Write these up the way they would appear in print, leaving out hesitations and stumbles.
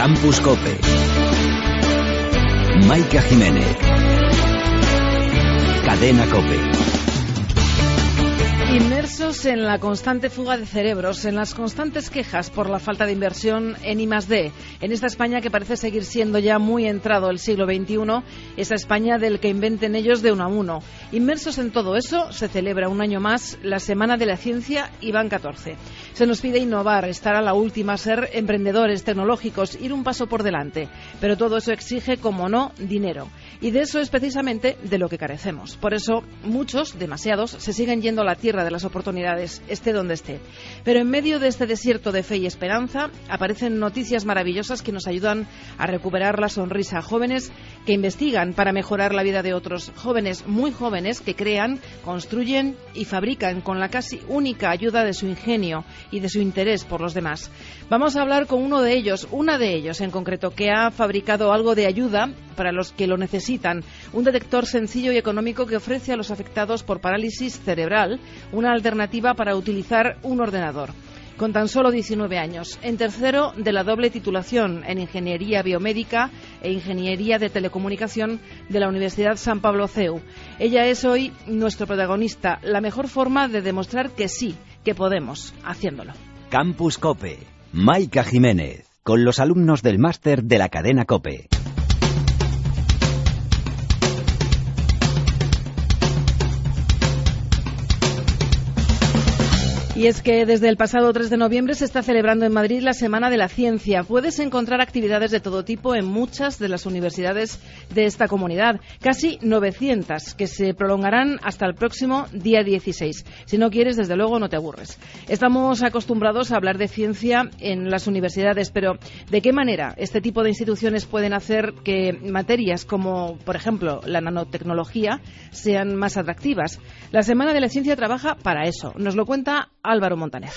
Campus COPE. Maika Jiménez. Cadena COPE. Inmersos en la constante fuga de cerebros, en las constantes quejas por la falta de inversión en I+D, en esta España que parece seguir siendo ya muy entrado el siglo XXI, esa España del que inventen ellos de uno a uno. Inmersos en todo eso, se celebra un año más la Semana de la Ciencia y van 14. Se nos pide innovar, estar a la última, ser emprendedores tecnológicos, ir un paso por delante. Pero todo eso exige, como no, dinero. Y de eso es precisamente de lo que carecemos. Por eso, muchos, demasiados, se siguen yendo a la tierra de las oportunidades, esté donde esté. Pero en medio de este desierto de fe y esperanza, aparecen noticias maravillosas que nos ayudan a recuperar la sonrisa. Jóvenes que investigan para mejorar la vida de otros. Jóvenes, muy jóvenes, que crean, construyen y fabrican con la casi única ayuda de su ingenio y de su interés por los demás. Vamos a hablar con una de ellos en concreto, que ha fabricado algo de ayuda para los que lo necesitan. Un detector sencillo y económico que ofrece a los afectados por parálisis cerebral una alternativa para utilizar un ordenador. Con tan solo 19 años, en tercero de la doble titulación en Ingeniería Biomédica e Ingeniería de Telecomunicación de la Universidad San Pablo CEU. Ella es hoy nuestro protagonista, la mejor forma de demostrar que sí, que podemos, haciéndolo. Campus COPE. Maika Jiménez, con los alumnos del máster de la cadena COPE. Y es que desde el pasado 3 de noviembre se está celebrando en Madrid la Semana de la Ciencia. Puedes encontrar actividades de todo tipo en muchas de las universidades de esta comunidad, casi 900, que se prolongarán hasta el próximo día 16. Si no quieres, desde luego, no te aburres. Estamos acostumbrados a hablar de ciencia en las universidades, pero ¿de qué manera este tipo de instituciones pueden hacer que materias como, por ejemplo, la nanotecnología sean más atractivas? La Semana de la Ciencia trabaja para eso. Nos lo cuenta Álvaro Montaner.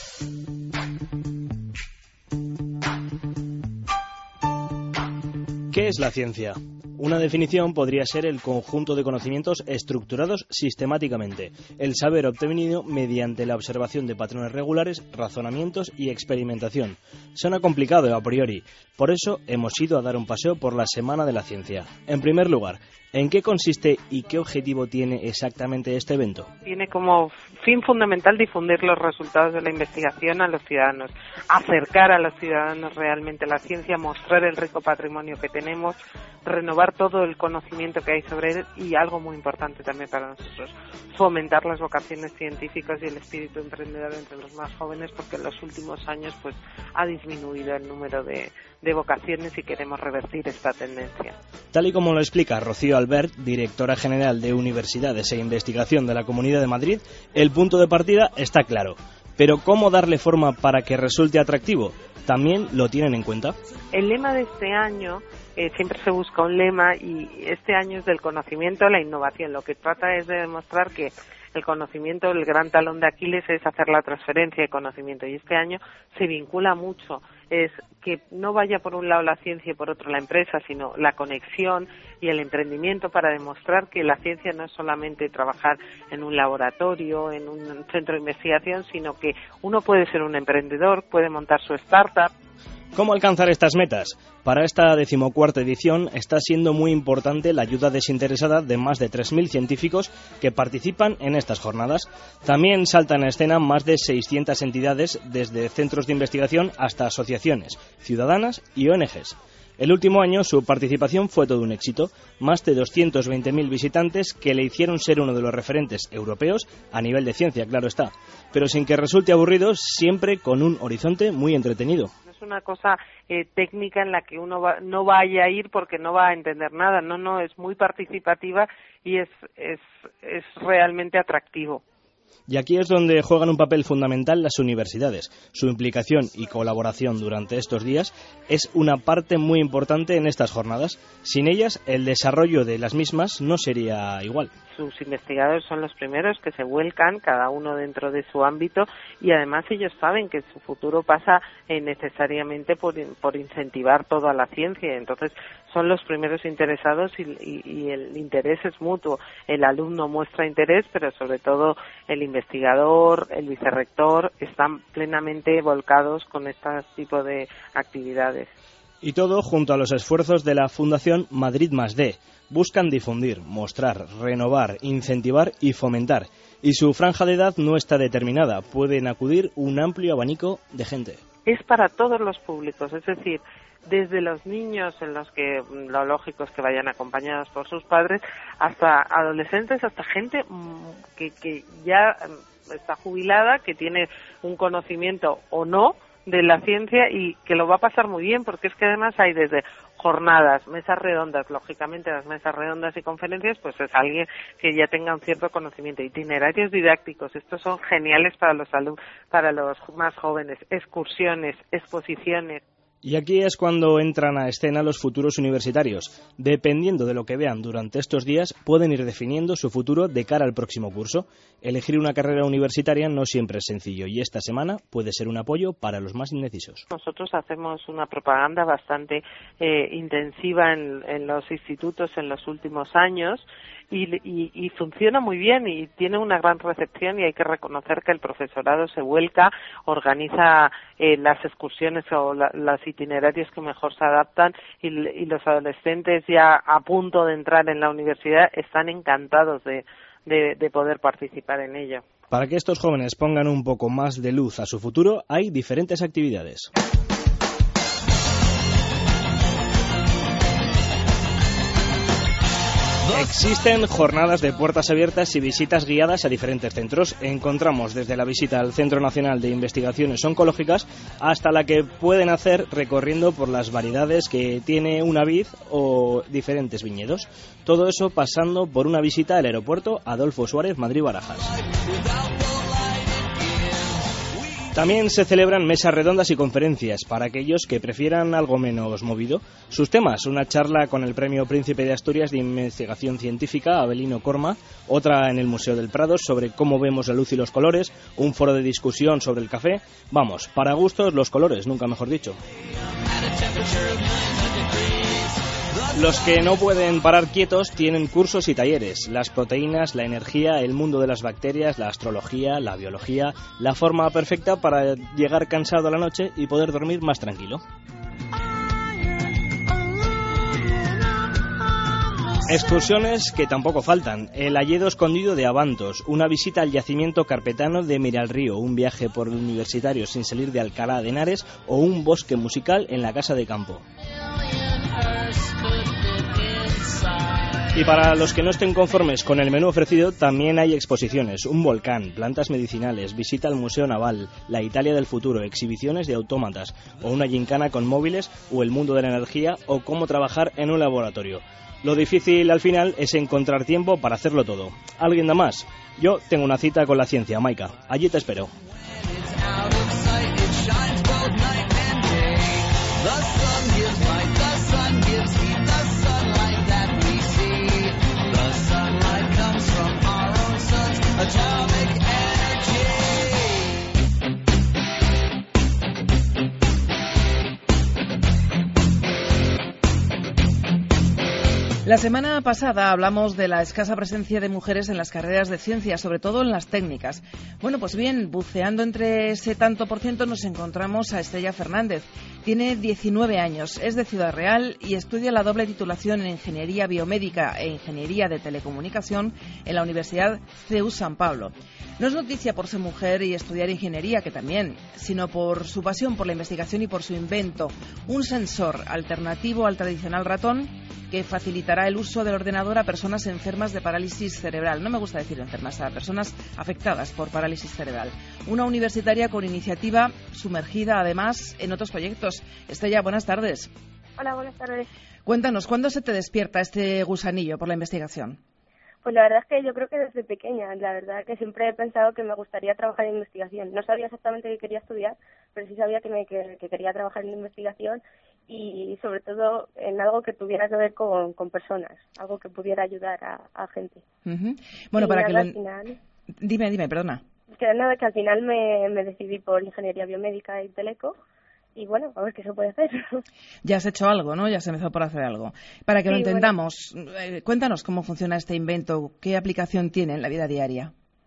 ¿Qué es la ciencia? Una definición podría ser el conjunto de conocimientos estructurados sistemáticamente, el saber obtenido mediante la observación de patrones regulares, razonamientos y experimentación. Suena complicado a priori, por eso hemos ido a dar un paseo por la Semana de la Ciencia. En primer lugar, ¿en qué consiste y qué objetivo tiene exactamente este evento? Tiene como fin fundamental difundir los resultados de la investigación a los ciudadanos, acercar a los ciudadanos realmente a la ciencia, mostrar el rico patrimonio que tenemos, renovar todo el conocimiento que hay sobre él y algo muy importante también para nosotros, fomentar las vocaciones científicas y el espíritu emprendedor entre los más jóvenes, porque en los últimos años pues ha disminuido el número de vocaciones y queremos revertir esta tendencia. Tal y como lo explica Rocío Albert, directora general de Universidades e Investigación de la Comunidad de Madrid, el punto de partida está claro. Pero ¿cómo darle forma para que resulte atractivo? ¿También lo tienen en cuenta? El lema de este año, siempre se busca un lema, y este año es del conocimiento a la innovación. Lo que trata es de demostrar que el conocimiento, el gran talón de Aquiles es hacer la transferencia de conocimiento, y este año se vincula mucho, es que no vaya por un lado la ciencia y por otro la empresa, sino la conexión y el emprendimiento para demostrar que la ciencia no es solamente trabajar en un laboratorio, en un centro de investigación, sino que uno puede ser un emprendedor, puede montar su startup. ¿Cómo alcanzar estas metas? Para esta 14ª edición está siendo muy importante la ayuda desinteresada de más de 3.000 científicos que participan en estas jornadas. También saltan a escena más de 600 entidades, desde centros de investigación hasta asociaciones, ciudadanas y ONGs. El último año su participación fue todo un éxito, más de 220.000 visitantes que le hicieron ser uno de los referentes europeos a nivel de ciencia, claro está, pero sin que resulte aburrido, siempre con un horizonte muy entretenido. Es una cosa técnica en la que uno no vaya a ir porque no va a entender nada, no, es muy participativa y es realmente atractivo. Y aquí es donde juegan un papel fundamental las universidades. Su implicación y colaboración durante estos días es una parte muy importante en estas jornadas. Sin ellas, el desarrollo de las mismas no sería igual. Sus investigadores son los primeros que se vuelcan, cada uno dentro de su ámbito, y además ellos saben que su futuro pasa necesariamente por incentivar toda la ciencia. Entonces son los primeros interesados y el interés es mutuo. El alumno muestra interés, pero sobre todo el investigador, el vicerrector están plenamente volcados con este tipo de actividades. Y todo junto a los esfuerzos de la Fundación Madrid +D. Buscan difundir, mostrar, renovar, incentivar y fomentar. Y su franja de edad no está determinada. Pueden acudir un amplio abanico de gente. Es para todos los públicos, es decir, desde los niños, en los que lo lógico es que vayan acompañados por sus padres, hasta adolescentes, hasta gente que ya está jubilada, que tiene un conocimiento o no de la ciencia y que lo va a pasar muy bien, porque es que además hay desde jornadas, mesas redondas, lógicamente las mesas redondas y conferencias, pues es alguien que ya tenga un cierto conocimiento, itinerarios didácticos, estos son geniales para los alumnos, para los más jóvenes, excursiones, exposiciones. Y aquí es cuando entran a escena los futuros universitarios. Dependiendo de lo que vean durante estos días, pueden ir definiendo su futuro de cara al próximo curso. Elegir una carrera universitaria no siempre es sencillo y esta semana puede ser un apoyo para los más indecisos. Nosotros hacemos una propaganda bastante intensiva en los institutos en los últimos años y funciona muy bien y tiene una gran recepción, y hay que reconocer que el profesorado se vuelca, organiza las excursiones o los itinerarios que mejor se adaptan, y los adolescentes ya a punto de entrar en la universidad están encantados de poder participar en ello. Para que estos jóvenes pongan un poco más de luz a su futuro, hay diferentes actividades. Existen jornadas de puertas abiertas y visitas guiadas a diferentes centros. Encontramos desde la visita al Centro Nacional de Investigaciones Oncológicas hasta la que pueden hacer recorriendo por las variedades que tiene una vid o diferentes viñedos. Todo eso pasando por una visita al aeropuerto Adolfo Suárez Madrid-Barajas. También se celebran mesas redondas y conferencias para aquellos que prefieran algo menos movido. Sus temas: una charla con el Premio Príncipe de Asturias de Investigación Científica, Abelino Corma, otra en el Museo del Prado sobre cómo vemos la luz y los colores, un foro de discusión sobre el café. Vamos, para gustos los colores, nunca mejor dicho. Los que no pueden parar quietos tienen cursos y talleres: las proteínas, la energía, el mundo de las bacterias, la astrología, la biología, la forma perfecta para llegar cansado a la noche y poder dormir más tranquilo. Excursiones que tampoco faltan: el Alledo Escondido de Abantos, una visita al yacimiento carpetano de Miralrío, un viaje por universitarios sin salir de Alcalá de Henares o un bosque musical en la Casa de Campo. Y para los que no estén conformes con el menú ofrecido, también hay exposiciones: un volcán, plantas medicinales, visita al Museo Naval, la Italia del futuro, exhibiciones de autómatas, o una gincana con móviles, o el mundo de la energía, o cómo trabajar en un laboratorio. Lo difícil al final es encontrar tiempo para hacerlo todo. ¿Alguien da más? Yo tengo una cita con la ciencia, Maika. Allí te espero. La semana pasada hablamos de la escasa presencia de mujeres en las carreras de ciencia, sobre todo en las técnicas. Bueno, pues bien, buceando entre ese tanto por ciento nos encontramos a Estrella Fernández. Tiene 19 años, es de Ciudad Real y estudia la doble titulación en Ingeniería Biomédica e Ingeniería de Telecomunicación en la Universidad CEU San Pablo. No es noticia por ser mujer y estudiar ingeniería, que también, sino por su pasión por la investigación y por su invento, un sensor alternativo al tradicional ratón que facilitará el uso del ordenador a personas enfermas de parálisis cerebral. No me gusta decir enfermas, a personas afectadas por parálisis cerebral. Una universitaria con iniciativa sumergida, además, en otros proyectos. Estrella, buenas tardes. Hola, buenas tardes. Cuéntanos, ¿cuándo se te despierta este gusanillo por la investigación? Pues la verdad es que yo creo que desde pequeña. La verdad que siempre he pensado que me gustaría trabajar en investigación. No sabía exactamente qué quería estudiar, pero sí sabía que quería trabajar en investigación y sobre todo en algo que tuviera que ver con personas, algo que pudiera ayudar a gente. Uh-huh. Bueno, y para que al final... Dime, perdona. Que nada, que al final me decidí por Ingeniería Biomédica y Teleco. Y bueno, a ver qué se puede hacer. Ya has hecho algo, ¿no? Ya se empezó por hacer algo. Para que lo entendamos, cuéntanos cómo funciona este invento, qué aplicación tiene en la vida diaria.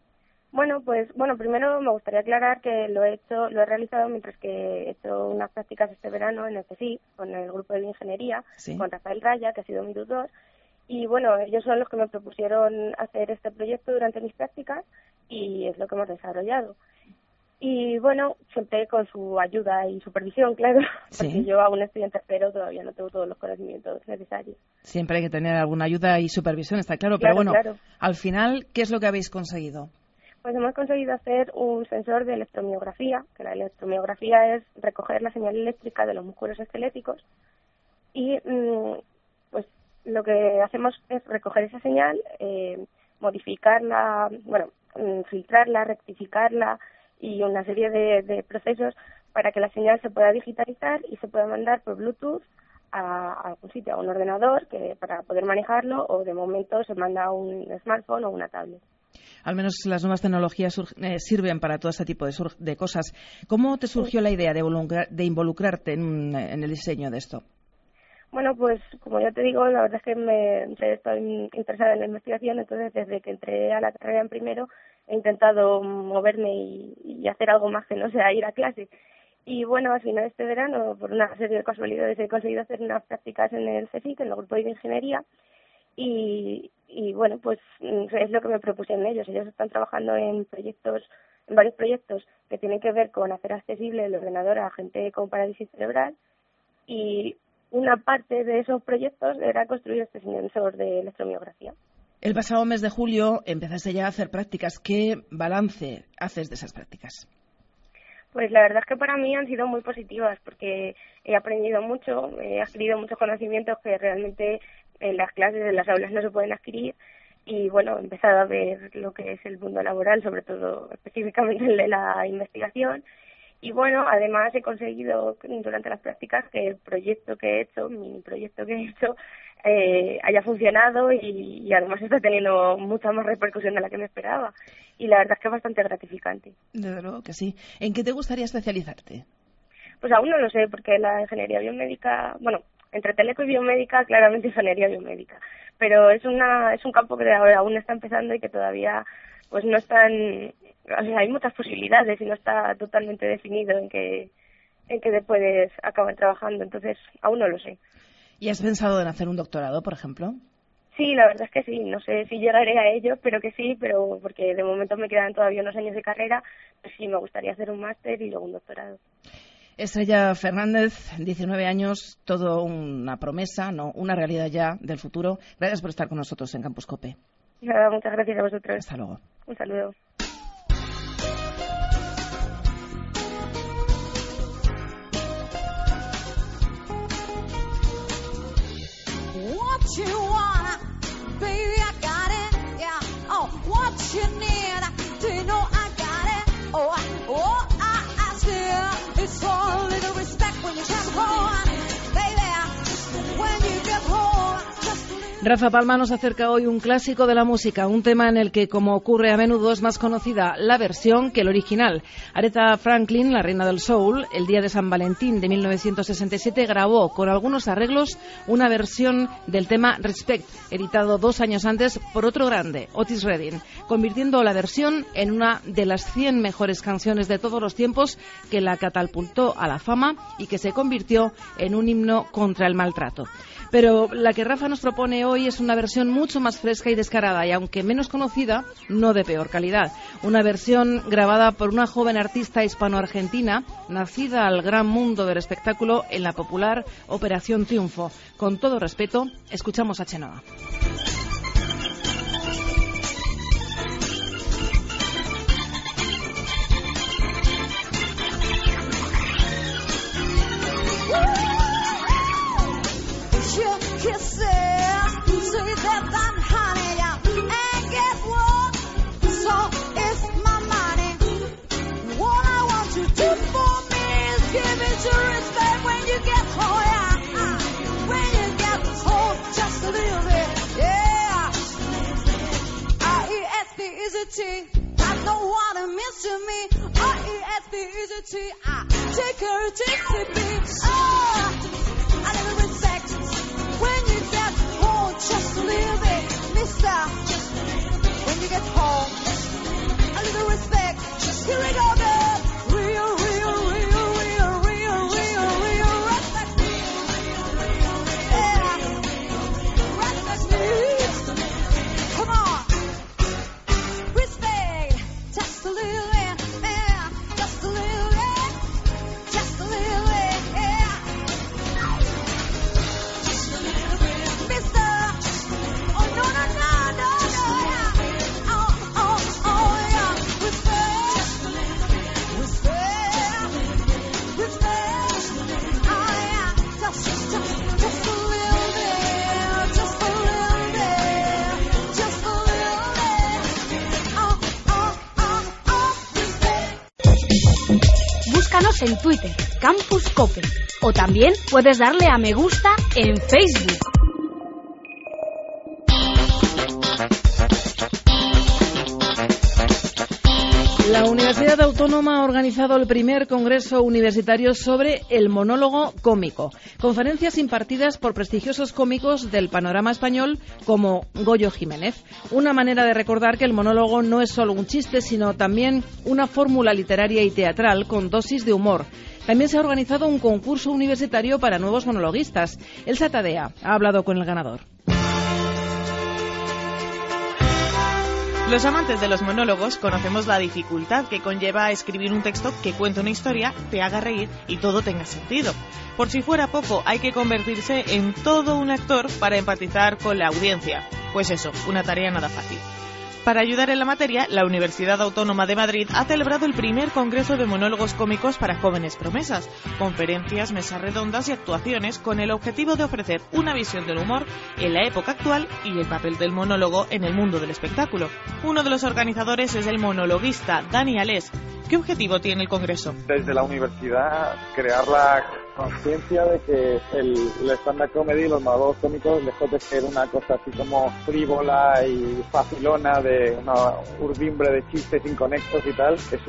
Bueno, primero me gustaría aclarar que lo he realizado mientras que he hecho unas prácticas este verano en el CSIC, con el grupo de bioingeniería, sí, con Rafael Raya, que ha sido mi tutor, y bueno, ellos son los que me propusieron hacer este proyecto durante mis prácticas y es lo que hemos desarrollado. Y bueno, siempre con su ayuda y supervisión, claro, porque sí, yo aún estoy en tercero, todavía no tengo todos los conocimientos necesarios. Siempre hay que tener alguna ayuda y supervisión, está claro, Claro, pero bueno, claro. Al final, ¿qué es lo que habéis conseguido? Pues hemos conseguido hacer un sensor de electromiografía, que la electromiografía es recoger la señal eléctrica de los músculos esqueléticos y pues lo que hacemos es recoger esa señal, modificarla, filtrarla, rectificarla y una serie de procesos para que la señal se pueda digitalizar y se pueda mandar por Bluetooth a algún sitio, a un ordenador para poder manejarlo, o de momento se manda a un smartphone o una tablet. Al menos las nuevas tecnologías sirven para todo este tipo de cosas. ¿Cómo te surgió la idea de involucrarte en el diseño de esto? Bueno, pues como ya te digo, la verdad es que estoy interesada en la investigación, entonces desde que entré a la carrera en primero he intentado moverme y hacer algo más que no sea ir a clase. Y bueno, al final de este verano, por una serie de casualidades, he conseguido hacer unas prácticas en el CSIC, en el grupo de ingeniería, y bueno, pues es lo que me propusieron ellos. Ellos están trabajando en varios proyectos que tienen que ver con hacer accesible el ordenador a gente con parálisis cerebral, y una parte de esos proyectos era construir este sensor de electromiografía. El pasado mes de julio empezaste ya a hacer prácticas. ¿Qué balance haces de esas prácticas? Pues la verdad es que para mí han sido muy positivas, porque he aprendido mucho, he adquirido muchos conocimientos que realmente en las clases, en las aulas no se pueden adquirir, y bueno, he empezado a ver lo que es el mundo laboral, sobre todo específicamente el de la investigación. Y bueno, además he conseguido durante las prácticas que el proyecto que he hecho, mini proyecto que he hecho, haya funcionado y además está teniendo mucha más repercusión de la que me esperaba. Y la verdad es que es bastante gratificante. Desde luego que sí. ¿En qué te gustaría especializarte? Pues aún no lo sé, porque la ingeniería biomédica, entre teleco y biomédica, claramente ingeniería biomédica. Pero es un campo que ahora aún está empezando y que todavía pues no están, hay muchas posibilidades y no está totalmente definido en qué te puedes acabar trabajando, entonces aún no lo sé. ¿Y has pensado en hacer un doctorado, por ejemplo? Sí, la verdad es que sí, no sé si llegaré a ello, pero que sí, pero porque de momento me quedan todavía unos años de carrera, pues sí, me gustaría hacer un máster y luego un doctorado. Estrella Fernández, 19 años, todo una promesa, no, una realidad ya del futuro. Gracias por estar con nosotros en Campus COPE. Nada, muchas gracias a vosotros. Hasta luego. Un saludo. What you want, baby, I got it, yeah. Oh, what you need, do you know I got it? Oh, I see. It's all a little respect when you come home, baby. When you get home, just Rafa Palma nos acerca hoy un clásico de la música, un tema en el que, como ocurre a menudo, es más conocida la versión que el original. Aretha Franklin, la reina del soul, el día de San Valentín de 1967 grabó, con algunos arreglos, una versión del tema Respect, editado 2 años antes por otro grande, Otis Redding, convirtiendo la versión en una de las 100 mejores canciones de todos los tiempos, que la catapultó a la fama y que se convirtió en un himno contra el maltrato. Pero la que Rafa nos propone hoy es una versión mucho más fresca y descarada, y aunque menos conocida, no de peor calidad. Una versión grabada por una joven artista hispano-argentina, nacida al gran mundo del espectáculo en la popular Operación Triunfo. Con todo respeto, escuchamos a Chenoa. I don't want to miss you, me. R-E-S-P-E-C-T. I take her to beach. Oh, I never respect when you get home, just a little bit, mister. When you get home, a a little respect. Here we go, girl. Real, real, real, real, real, real, real respect. Yeah. Respect me. Come on. Respect. Just a little bit. Yeah. Just a little bit. Just a little bit. Yeah. Just a little bit. Mister. Oh, no, no, no, no, no. Yeah. Oh, oh, oh, yeah. Respect. Respect. Respect. Oh, yeah. Just a little bit. Just a little bit. Just a little bit. Oh, oh, oh, oh. Respect. Búscanos en Twitter, Campus Cope, o también puedes darle a me gusta en Facebook. La Universidad Autónoma ha organizado el primer congreso universitario sobre el monólogo cómico. Conferencias impartidas por prestigiosos cómicos del panorama español como Goyo Jiménez. Una manera de recordar que el monólogo no es solo un chiste, sino también una fórmula literaria y teatral con dosis de humor. También se ha organizado un concurso universitario para nuevos monologuistas. Elsa Tadea ha hablado con el ganador. Los amantes de los monólogos conocemos la dificultad que conlleva escribir un texto que cuente una historia, te haga reír y todo tenga sentido. Por si fuera poco, hay que convertirse en todo un actor para empatizar con la audiencia. Pues eso, una tarea nada fácil. Para ayudar en la materia, la Universidad Autónoma de Madrid ha celebrado el primer congreso de monólogos cómicos para jóvenes promesas, conferencias, mesas redondas y actuaciones con el objetivo de ofrecer una visión del humor en la época actual y el papel del monólogo en el mundo del espectáculo. Uno de los organizadores es el monologuista Dani Alés. ¿Qué objetivo tiene el congreso? Desde la universidad, crear la conciencia de que el stand-up comedy y los monólogos cómicos, lejos de ser una cosa así como frívola y facilona de una urdimbre de chistes inconexos y tal, es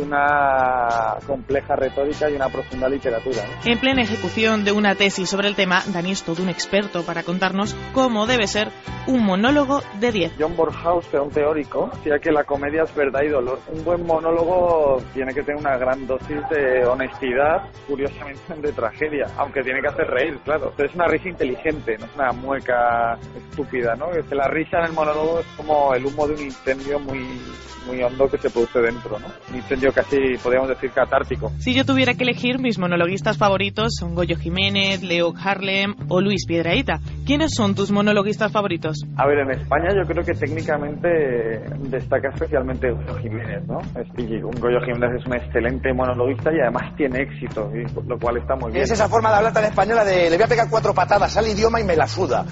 una compleja retórica y una profunda literatura, ¿no? En plena ejecución de una tesis sobre el tema, Dani es todo un experto para contarnos cómo debe ser un monólogo de 10. John Borhaus, que era un teórico, decía que la comedia es verdad y dolor. Un buen monólogo tiene que tener una gran dosis de honestidad, curiosamente de tragedia, aunque tiene que hacer reír, claro. Pero es una risa inteligente, no es una mueca estúpida, ¿no? Que la risa en el monólogo es como el humo de un incendio muy hondo que se produce dentro, ¿no? Un incendio casi, podríamos decir, catártico. Si yo tuviera que elegir, mis monologuistas favoritos son Goyo Jiménez, Leo Harlem o Luis Piedrahita. ¿Quiénes son tus monologuistas favoritos? A ver, en España yo creo que técnicamente destaca especialmente Goyo Jiménez, ¿no? Un Goyo Jiménez es un excelente monologuista y además tiene éxito, y lo cual está muy bien. Es esa forma de hablar tan española de le voy a pegar 4 patadas al idioma y me la suda.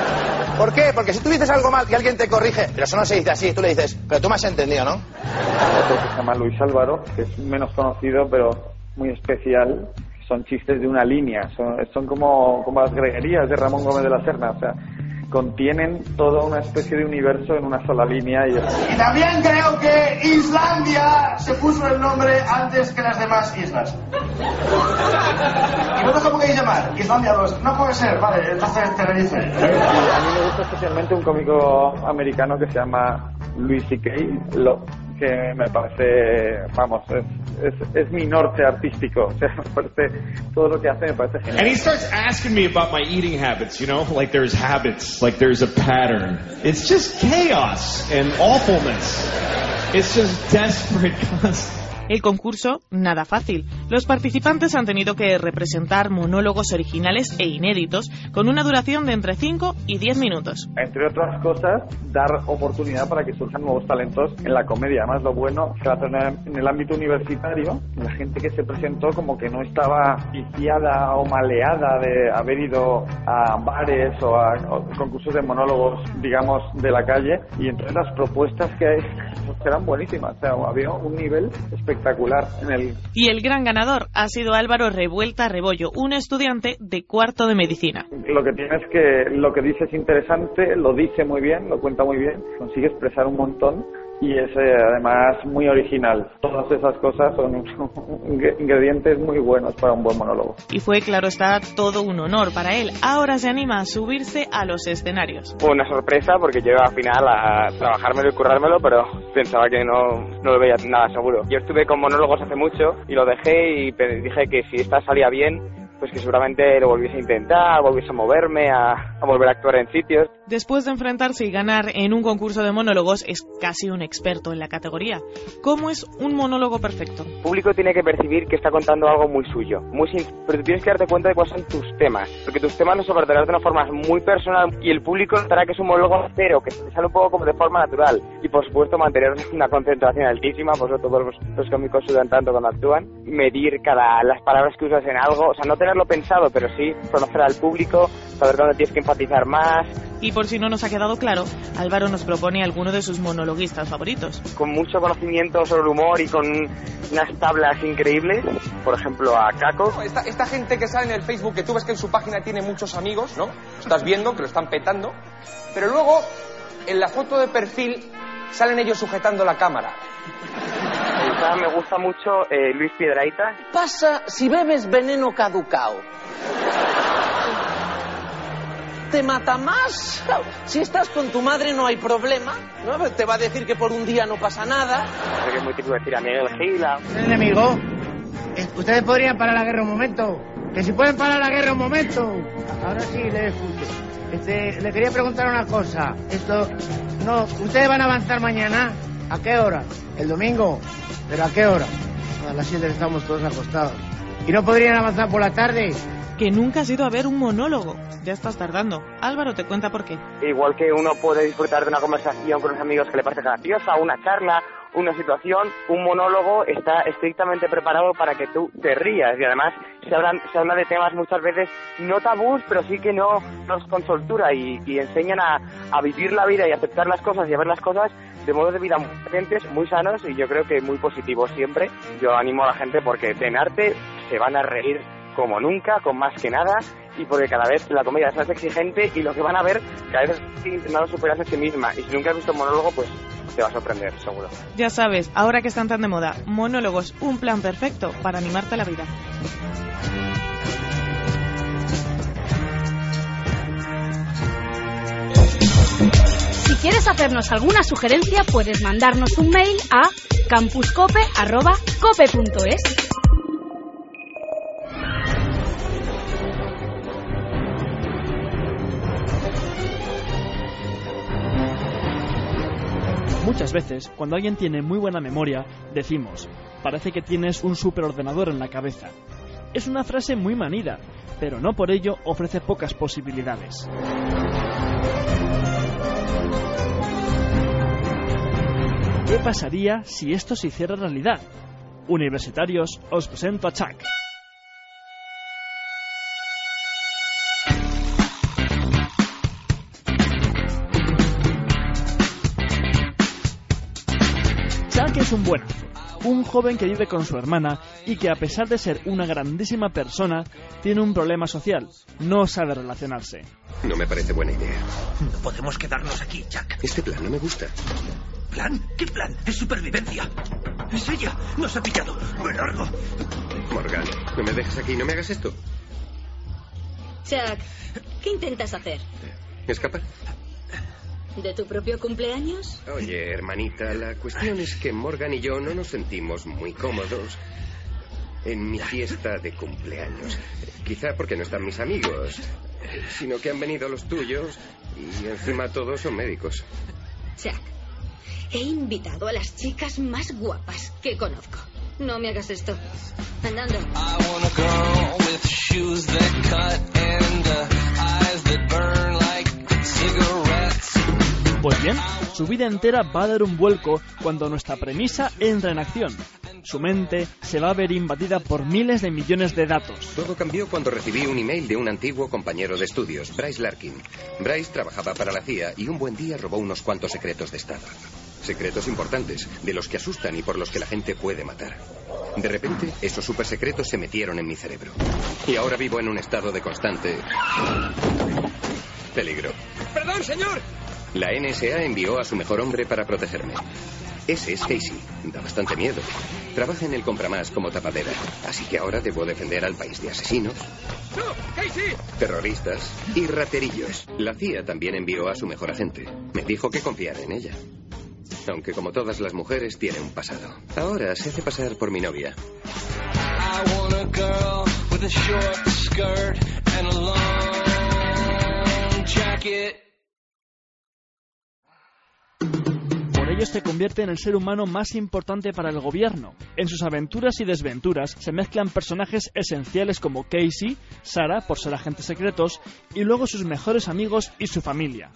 ¿Por qué? Porque si tú dices algo mal y alguien te corrige, pero eso no se dice así, tú le dices, pero tú me has entendido, ¿no? Otro que se llama Luis Álvaro, que es menos conocido pero muy especial. Son chistes de una línea, son como las greguerías de Ramón Gómez de la Serna, o sea, contienen toda una especie de universo en una sola línea. Y también creo que Islandia se puso el nombre antes que las demás islas. ¿Y vosotros cómo queréis llamar? Islandia no puede ser, vale, entonces Tenerife. A mí me gusta especialmente un cómico americano que se llama Louis C.K. que me parece, vamos, es mi norte artístico. O sea, me parece, todo lo que hace me parece genial. And he starts asking me about my eating habits, you know, like there's habits, like there's a pattern. It's just chaos and awfulness. It's just desperate constant. El concurso, nada fácil. Los participantes han tenido que representar monólogos originales e inéditos con una duración de entre 5 y 10 minutos. Entre otras cosas, dar oportunidad para que surjan nuevos talentos en la comedia. Además, lo bueno es que en el ámbito universitario, la gente que se presentó como que no estaba viciada o maleada de haber ido a bares o a concursos de monólogos, digamos, de la calle. Y entonces las propuestas que hay eran buenísimas. O sea, había un nivel espectacular en el... Y el gran ganador ha sido Álvaro Revuelta Rebollo, un estudiante de cuarto de medicina. Lo que tiene es que lo que dice es interesante, lo dice muy bien, lo cuenta muy bien, consigue expresar un montón y es además muy original. Todas esas cosas son ingredientes muy buenos para un buen monólogo. Y fue, claro está, todo un honor para él. Ahora se anima a subirse a los escenarios. Fue una sorpresa porque yo iba al final a trabajármelo y currármelo, pero pensaba que no lo veía nada seguro. Yo estuve con monólogos hace mucho y lo dejé y dije que si esta salía bien, pues que seguramente lo volviese a intentar, volviese a moverme, a volver a actuar en sitios. Después de enfrentarse y ganar en un concurso de monólogos, es casi un experto en la categoría. ¿Cómo es un monólogo perfecto? El público tiene que percibir que está contando algo muy suyo, pero tú tienes que darte cuenta de cuáles son tus temas, porque tus temas los abordarás de una forma muy personal y el público notará que es un monólogo cero, que te sale un poco como de forma natural. Y por supuesto mantener una concentración altísima, por eso todos los cómicos sudan tanto cuando actúan, medir las palabras que usas en algo, o sea, no tenerlo pensado, pero sí conocer al público, saber dónde tienes que enfatizar más. Y por si no nos ha quedado claro, Álvaro nos propone alguno de sus monologuistas favoritos. Con mucho conocimiento sobre el humor y con unas tablas increíbles, por ejemplo a Caco. Esta gente que sale en el Facebook, que tú ves que en su página tiene muchos amigos, ¿no? Estás viendo que lo están petando, pero luego en la foto de perfil salen ellos sujetando la cámara. Me gusta mucho Luis Piedrahita. Pasa si bebes veneno caducao. ¿Te mata más? Si estás con tu madre no hay problema, ¿no? Te va a decir que por un día no pasa nada. Creo que es muy típico decir a Miguel Gila. Enemigo, ustedes podrían parar la guerra un momento. Que si pueden parar la guerra un momento. Ahora sí le escucho. Le quería preguntar una cosa. ¿Ustedes van a avanzar mañana? ¿A qué hora? ¿El domingo? ¿Pero a qué hora? A las 7 estamos todos acostados. ¿Y no podrían avanzar por la tarde? Que nunca has ido a ver un monólogo. Ya estás tardando. Álvaro te cuenta por qué. Igual que uno puede disfrutar de una conversación con unos amigos que le parece graciosa, una charla, una situación, un monólogo está estrictamente preparado para que tú te rías. Y además se habla de temas muchas veces no tabús, pero sí que no con soltura y enseñan a vivir la vida y aceptar las cosas y a ver las cosas de modos de vida muy potentes, muy sanos y yo creo que muy positivos siempre. Yo animo a la gente porque en arte se van a reír como nunca, con más que nada, y porque cada vez la comedia es más exigente y lo que van a ver cada vez es intentando superarse a sí misma. Y si nunca has visto un monólogo, pues te va a sorprender, seguro. Ya sabes, ahora que están tan de moda, monólogos, un plan perfecto para animarte a la vida. Si quieres hacernos alguna sugerencia, puedes mandarnos un mail a campuscope@cope.es. Muchas veces, cuando alguien tiene muy buena memoria, decimos, parece que tienes un superordenador en la cabeza. Es una frase muy manida, pero no por ello ofrece pocas posibilidades. ¿Qué pasaría si esto se hiciera realidad? Universitarios, os presento a Chuck. Chuck es un buenazo, un joven que vive con su hermana y que a pesar de ser una grandísima persona, tiene un problema social, no sabe relacionarse. No me parece buena idea. No podemos quedarnos aquí, Chuck. Este plan no me gusta. ¿Plan? ¿Qué plan? Es supervivencia. Es ella. Nos ha pillado. Me largo. Morgan, no me dejes aquí, no me hagas esto. Chuck, ¿qué intentas hacer? ¿Escapar? ¿De tu propio cumpleaños? Oye, hermanita, la cuestión es que Morgan y yo no nos sentimos muy cómodos en mi fiesta de cumpleaños. Quizá porque no están mis amigos, sino que han venido los tuyos y encima todos son médicos. Chuck, he invitado a las chicas más guapas que conozco. No me hagas esto. Andando. Pues bien, su vida entera va a dar un vuelco cuando nuestra premisa entra en acción. Su mente se va a ver invadida por miles de millones de datos. Todo cambió cuando recibí un email de un antiguo compañero de estudios, Bryce Larkin. Bryce trabajaba para la CIA y un buen día robó unos cuantos secretos de Estado. Secretos importantes, de los que asustan y por los que la gente puede matar. De repente, esos supersecretos se metieron en mi cerebro. Y ahora vivo en un estado de constante peligro. ¡Perdón, señor! La NSA envió a su mejor hombre para protegerme. Ese es Casey. Da bastante miedo. Trabaja en el Compramás como tapadera. Así que ahora debo defender al país de asesinos, terroristas y raterillos. La CIA también envió a su mejor agente. Me dijo que confiara en ella. Aunque como todas las mujeres tiene un pasado. Ahora se hace pasar por mi novia. Por ello se convierte en el ser humano más importante para el gobierno. En sus aventuras y desventuras se mezclan personajes esenciales como Casey, Sarah por ser agentes secretos y luego sus mejores amigos y su familia.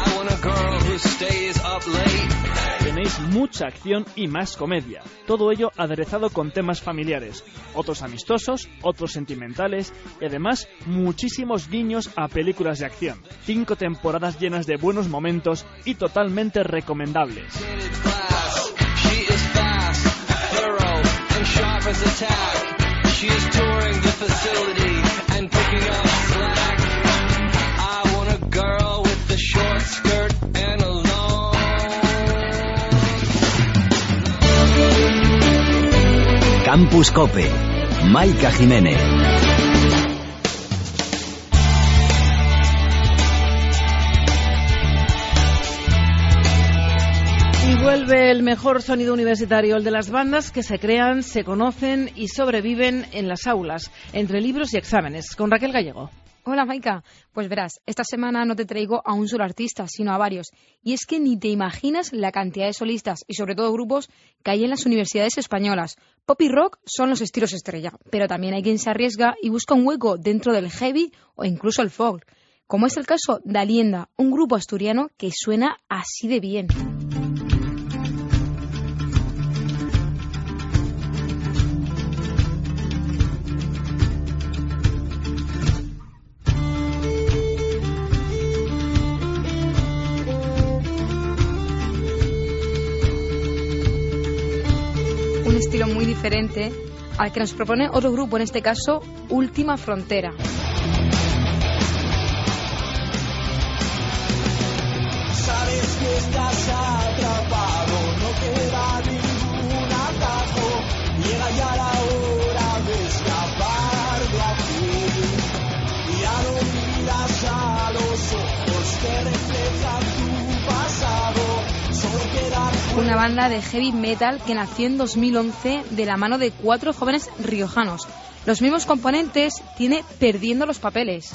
Tenéis mucha acción y más comedia, todo ello aderezado con temas familiares, otros amistosos, otros sentimentales y además muchísimos guiños a películas de acción. 5 temporadas llenas de buenos momentos y totalmente recomendables. Campus Cope, Maika Jiménez. Y vuelve el mejor sonido universitario, el de las bandas que se crean, se conocen y sobreviven en las aulas, entre libros y exámenes. Con Raquel Gallego. Hola, Maika. Pues verás, esta semana no te traigo a un solo artista, sino a varios. Y es que ni te imaginas la cantidad de solistas y sobre todo grupos que hay en las universidades españolas. Pop y rock son los estilos estrella, pero también hay quien se arriesga y busca un hueco dentro del heavy o incluso el folk, como es el caso de Alienda, un grupo asturiano que suena así de bien. Un estilo muy diferente al que nos propone otro grupo, en este caso Última Frontera. Sabes que estás atrapado, no queda ningún atajo, llega ya la hora de escapar de aquí. Ya no miras a los ojos que reflejan tu pasado, solo queda... Una banda de heavy metal que nació en 2011 de la mano de 4 jóvenes riojanos. Los mismos componentes tiene Perdiendo los Papeles.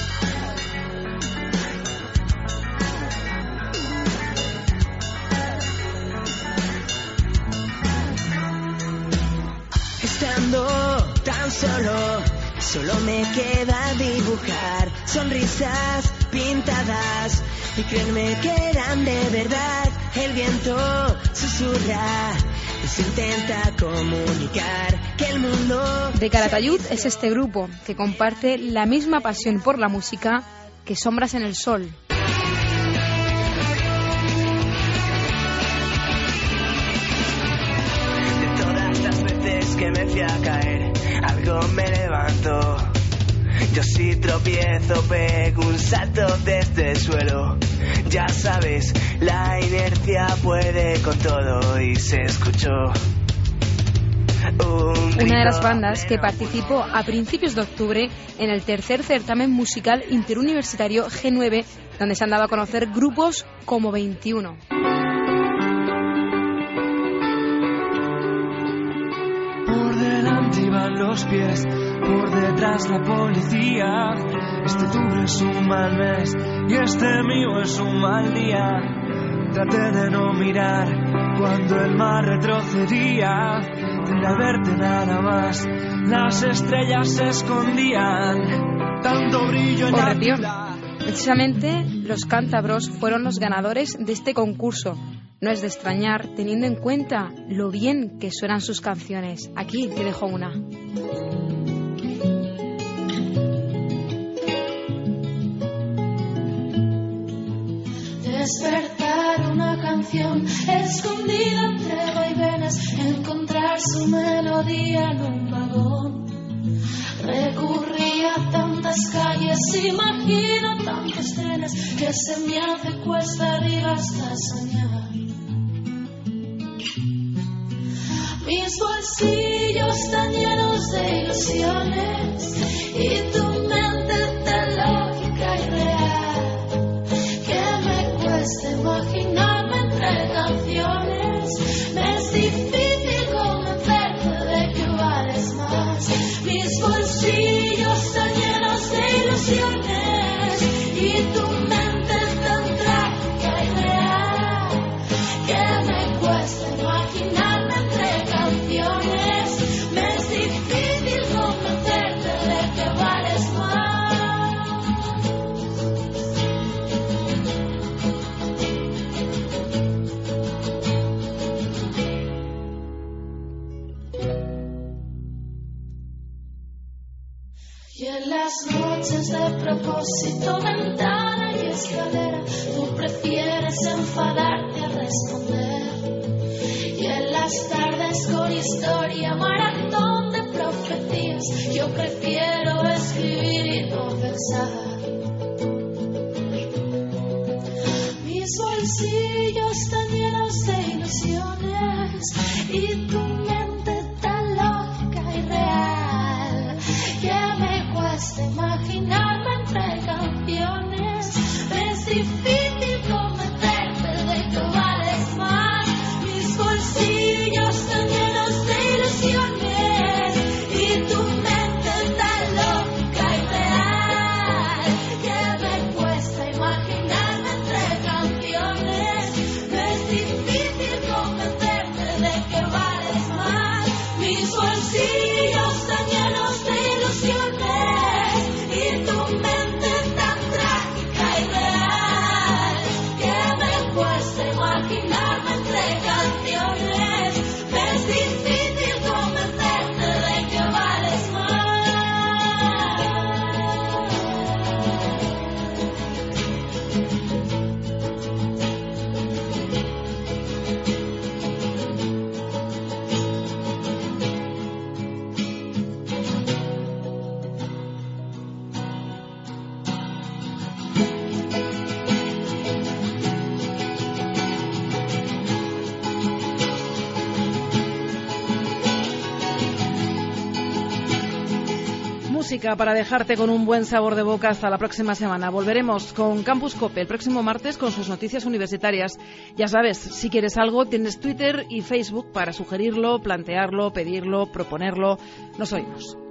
Estando tan solo me queda dibujar sonrisas pintadas y créanme que eran de verdad. El viento susurra y se intenta comunicar que el mundo... De Calatayud es este grupo que comparte la misma pasión por la música que Sombras en el Sol. De todas las veces que me fui a caer, algo me levantó. Yo sí tropiezo, pego un salto desde el suelo. Ya sabes, la inercia puede con todo y se escuchó. Una de las bandas que participó a principios de octubre en el tercer certamen musical interuniversitario G9, donde se han dado a conocer grupos como 21. Por delante iban los pies, por detrás la policía. Este octubre es un mal mes y este mío es un mal día. Traté de no mirar cuando el mar retrocedía. Tendré a verte nada más, las estrellas se escondían. Tanto brillo en la vida. Precisamente los cántabros fueron los ganadores de este concurso. No es de extrañar, teniendo en cuenta lo bien que suenan sus canciones. Aquí te dejo una. Despertar una canción escondida entre vaivenes, encontrar su melodía en un vagón. Recurrí a tantas calles, imagino tantos trenes que se me hace cuesta arriba hasta soñar. Mis bolsillos están llenos de ilusiones y tu mente tan lógica y real que me cuesta imaginarme entre canciones. Me es difícil convencerte de que vales más. Mis bolsillos están llenos de ilusiones y tu mente tan trágica y real que me cuesta imaginarme entre canciones. Me es difícil convencerte de que vales más. Y en las noches de propósito, ventana y escalera, tú prefieres enfadarte a responder. Y en las tardes con historia, maratón de profecías, yo prefiero escribir y no pensar. Mis bolsillos están llenos de ilusiones y tu mente tan lógica y real que me cuesta imaginarme entre canciones. Me es difícil convencerte de que vales más. Mis bolsillos están llenos de ilusiones y tu mente tan lógica y real que me cuesta imaginarme entre canciones. Me es difícil convencerte de que vales más. Mis bolsillos están llenos de ilusiones y tu mente tan trágica y real que me cuesta imaginarme entre canciones. Me es difícil convencerte de que vales más. Música para dejarte con un buen sabor de boca hasta la próxima semana. Volveremos con Campus Cope el próximo martes con sus noticias universitarias. Ya sabes, si quieres algo, tienes Twitter y Facebook para sugerirlo, plantearlo, pedirlo, proponerlo. Nos oímos.